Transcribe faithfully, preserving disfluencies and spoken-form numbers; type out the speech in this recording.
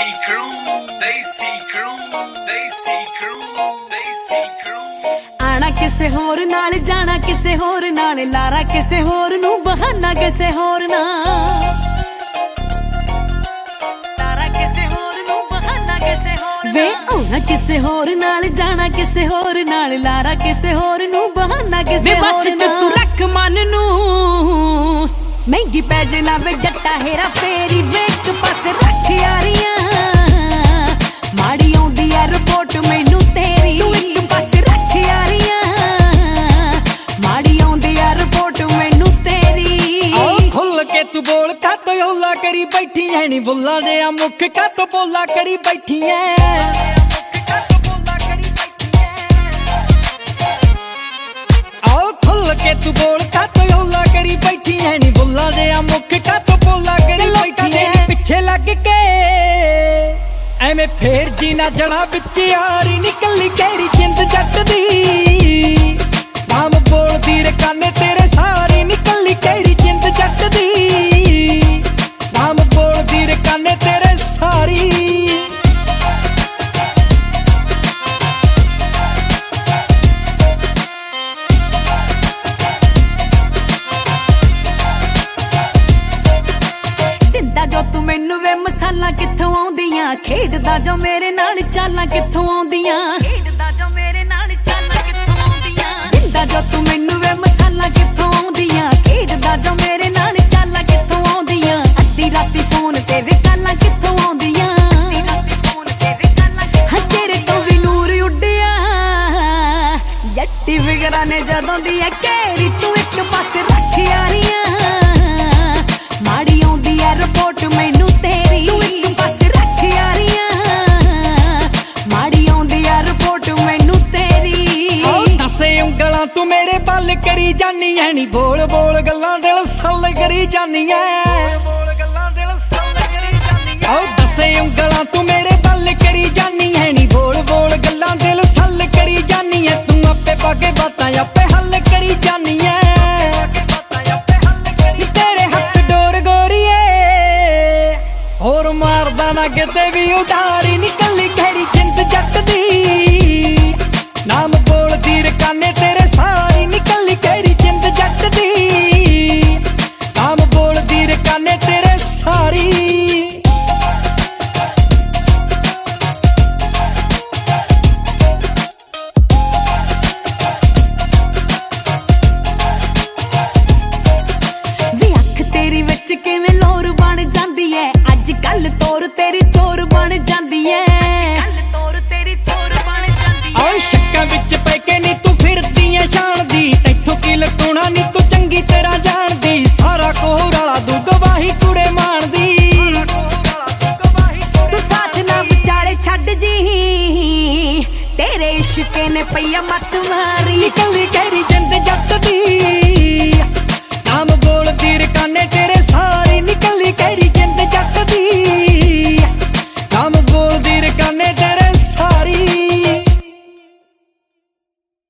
Desi crew, Desi crew, Desi crew, Desi crew। आना किसे होर नाल जाना किसे होर नाल लारा किसे होर नू बहाना किसे होर ना लारा किसे होर नू बहाना किसे होर वे आना किसे होर नाल जाना किसे होर नाल लारा किसे होर नू बहाना किसे होर ना बस तू रख मन नू महंगी पै जाना वे जट्टा हेरा फेरी वे एक पासे रख यारियां माड़ी आउंदी ऐ रिपोर्ट मैनू तेरी तू एक पासे रख यारियां माड़ी आउंदी ऐ रिपोर्ट मैनू तेरी खुल के तू बोल का तो हौला करी बैठी है नी बुल्ला दे मुख का तो बोला करी बैठी है आओ खुल के तू बोल का तो हौला करी बैठी है नी बुल्ला दे मुख का तो बोला करी बैठी है पिछे लग के ਐਵੇਂ ਫੇਰ ਜੀ ਨਾ ਜਣਾ ਵਿੱਚ ਯਾਰੀ ਨਿਕਲੀ ਗਹਿਰੀ ਜਿੰਦ ਜੱਟ ਦੀ ਨਾਮ ਬੋਲਦੀ ਰੇ ਕਾਨੇ ਤੇਰੇ ਸਾਰੀ ਨਿਕਲੀ ਗਹਿਰੀ ਜਿੰਦ ਜੱਟ ਦੀ ਨਾਮ ਬੋਲਦੀ ਰੇ ਕਾਨੇ ਤੇਰੇ ਸਾਰੀ ਦਿੰਦਾ ਜੋ ਤੂੰ ਮੈਨੂੰ ਵੇ ਮਸਾਲਾ ਕਿੱਥੋਂ ਆਉਂਦੀਆਂ ਖੇਡਦਾ ਜੋ ਮੇਰੇ ਨਾਲ ਚਾਲਾਂ ਕਿੱਥੋਂ ਆਉਂਦੀਆਂ ਖੇਡਦਾ ਜੋ ਮੇਰੇ ਨਾਲ ਚਾਲਾਂ ਕਿੱਥੋਂ ਆਉਂਦੀਆਂ ਦਿੰਦਾ ਜੋ ਤੂੰ ਮੈਨੂੰ ਵੇ ਮਸਾਲਾ ਕਿੱਥੋਂ ਆਉਂਦੀਆਂ ਖੇਡਦਾ ਜੋ ਮੇਰੇ ਨਾਲ ਚਾਲਾਂ ਕਿੱਥੋਂ ਆਉਂਦੀਆਂ ਅੱਧੀ ਰਾਤੀ ਫੋਨ ਤੇ ਵੇ ਕਾਲਾਂ ਕਿੱਥੋਂ ਆਉਂਦੀਆਂ ਅੱਧੀ ਰਾਤੀ ਫੋਨ ਤੇ ਵੇ ਕਾਲਾਂ ਹਾਂ ਤੇਰੇ ਤੋਂ ਵੀ ਨੂਰ ਉੱਡਿਆ ਜੱਟੀ ਫਿਕਰਾਂ ਨੇ ਜਦੋਂ ਦੀ ਐ ਘੇਰੀ ਤੂੰ ਇੱਕ ਪਾਸੇ ਰੱਖ ਯਾਰੀਆਂ ਮਾੜੀ ਆਉਂਦੀ ਐ ਰਿਪੋਰਟ ਮੈਨੂੰ ਤੇਰੀ ਤੂੰ ਇੱਕ ਪਾਸੇ ਰੱਖ ਯਾਰੀਆਂ ਮਾੜੀ ਆਉਂਦੀ ਐ ਰਿਪੋਰਟ ਮੈਨੂੰ ਤੇਰੀ ਦੱਸੇ ਉਂਗਲਾਂ ਤੂੰ ਮੇਰੇ ਬੱਲ ਕਰੀ ਜਾਨੀ ਐ ਨੀ ਬੋਲ ਬੋਲ ਗੱਲਾਂ ਦਿਲ ਸੱਲ ਕਰੀ ਜਾਨੀ ਐ ਬੋਲ ਗੱਲਾਂ ਦਿਲ ਸੱਲ ਕਰੀ ਜਾਨੀ ਐ ਓ ਦੱਸੇ ਉਂਗਲਾਂ ਤੂੰ ਮੇਰੇ ਬੱਲ ਕਰੀ ਜਾਨੀ ਐ ਨੀ ਬੋਲ ਬੋਲ ਗੱਲਾਂ ਦਿਲ ਸੱਲ ਕਰੀ ਜਾਨੀ ਐ ਤੂੰ ਆਪੇ ਪਾਗੇ ਬਾਤਾਂ ਆਪੇ ਹੱਲ ਕਰੀ ਜਾਨੀ ਐ ਹੋਰ ਮਾਰਦਾ ਨਾ ਕਿਤੇ ਵੀ ਉਡਾਰੀ ਨਿਕਲੀ ਗਹਿਰੀ ਜਿੰਦ ਜੱਟ ਦੀ ਨਾਮ ਬੋਲਦੀ ਰੇ ਕਾਨੇ ਤੇਰੇ ਸਾਰੀ ਨਿਕਲੀ ਗਹਿਰੀ ਜਿੰਦ ਜੱਟ ਦੀ ਨਾਮ ਬੋਲਦੀ ਰੇ ਕਾਨੇ ਤੇਰੇ ਸਾਰੀ ਵੀ ਅੱਖ ਤੇਰੀ ਵਿੱਚ ਕਿਵੇਂ ਲੋਰ ਬਣ ਜਾਂਦੀ ਐ ਕੱਲ ਤੋਰ ਤੇਰੀ ਚੋਰ ਬਣ ਜਾਂਦੀ ਐ ਕੱਲ ਤੋਰ ਤੇਰੀ ਚੋਰ ਬਣ ਜਾਂਦੀ ਐ ਓ ਸ਼ੱਕਾਂ ਵਿੱਚ ਪੈ ਕੇ ਨੀ ਤੂੰ ਫਿਰਦੀ ਐ ਸ਼ਾਨਦੀ ਤੈਥੋਂ ਕੀ ਲਟੂਣਾ ਨੀ ਤੂੰ ਚੰਗੀ ਤਰ੍ਹਾਂ ਜਾਣਦੀ ਸਾਰਾ ਕੋਹਰ ਵਾਲਾ ਦੂ ਗਵਾਹੀ ਕੁੜੇ ਮਾਣਦੀ ਤੂੰ ਸਾਥ ਨਾ ਵਿਚਾਲੇ ਛੱਡ ਜੀ ਤੇਰੇ ਇਸ਼ਕੇ ਨੇ ਪਈਆ ਮੱਤ ਮਾਰੀ ਨਿਕਲੀ ਗਹਿਰੀ